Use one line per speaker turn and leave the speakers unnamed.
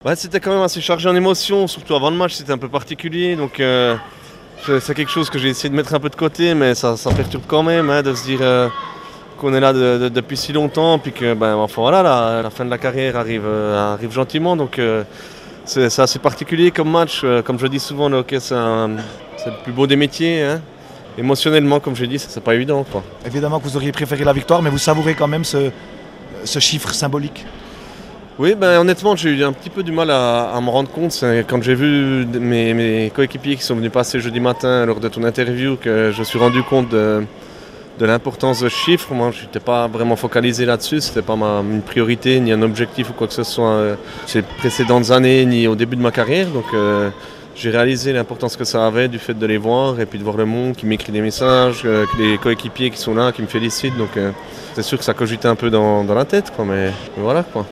Ouais, c'était quand même assez chargé en émotions, surtout avant le match, c'était un peu particulier. Donc c'est quelque chose que j'ai essayé de mettre un peu de côté, mais ça perturbe quand même de se dire qu'on est là depuis si longtemps, puis que enfin, voilà, la fin de la carrière arrive gentiment. Donc c'est assez particulier comme match. Comme je dis souvent, le hockey, c'est le plus beau des métiers. Émotionnellement, comme je dis, c'est pas évident, quoi.
Évidemment que vous auriez préféré la victoire, mais vous savourez quand même ce chiffre symbolique.
Oui, honnêtement, j'ai eu un petit peu du mal à me rendre compte. C'est quand j'ai vu mes coéquipiers qui sont venus passer jeudi matin lors de ton interview que je me suis rendu compte de l'importance de ce chiffre. Moi, je n'étais pas vraiment focalisé là-dessus. Ce n'était pas une priorité, ni un objectif ou quoi que ce soit ces précédentes années, ni au début de ma carrière. Donc, j'ai réalisé l'importance que ça avait du fait de les voir et puis de voir le monde qui m'écrit des messages, que les coéquipiers qui sont là, qui me félicitent. Donc, c'est sûr que ça cogitait un peu dans la tête, quoi, mais voilà, quoi.